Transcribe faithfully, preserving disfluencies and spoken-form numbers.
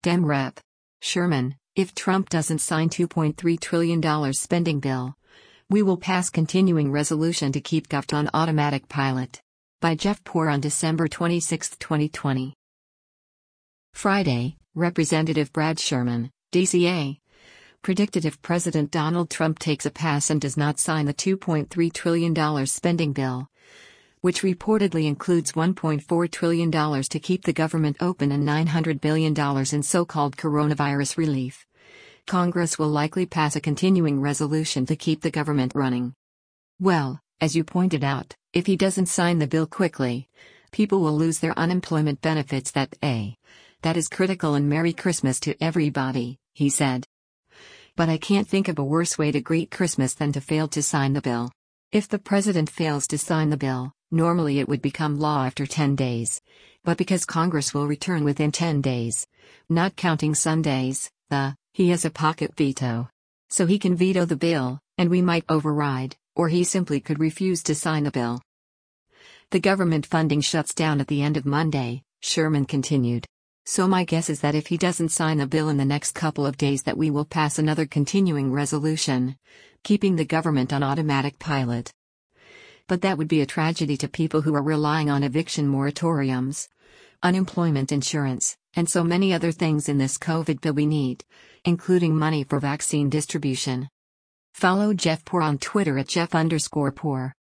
Dem Rep. Sherman, if Trump doesn't sign two point three trillion dollars spending bill, we will pass continuing resolution to keep G O V T on automatic pilot. By Jeff Poor on December twenty-sixth, twenty twenty. Friday, Representative Brad Sherman, D C A, predicted if President Donald Trump takes a pass and does not sign the two point three trillion dollars spending bill, which reportedly includes one point four trillion dollars to keep the government open and nine hundred billion dollars in so-called coronavirus relief, Congress will likely pass a continuing resolution to keep the government running. Well, as you pointed out, if he doesn't sign the bill quickly, people will lose their unemployment benefits. That a That is critical, and Merry Christmas to everybody, he said. But I can't think of a worse way to greet Christmas than to fail to sign the bill. If the president fails to sign the bill, normally it would become law after ten days. But because Congress will return within ten days, not counting Sundays, the, he has a pocket veto. So he can veto the bill, and we might override, or he simply could refuse to sign the bill. The government funding shuts down at the end of Monday, Sherman continued. So my guess is that if he doesn't sign the bill in the next couple of days, that we will pass another continuing resolution, keeping the government on automatic pilot. But that would be a tragedy to people who are relying on eviction moratoriums, unemployment insurance, and so many other things in this COVID bill we need, including money for vaccine distribution. Follow Jeff Poor on Twitter at Jeff underscore Poor.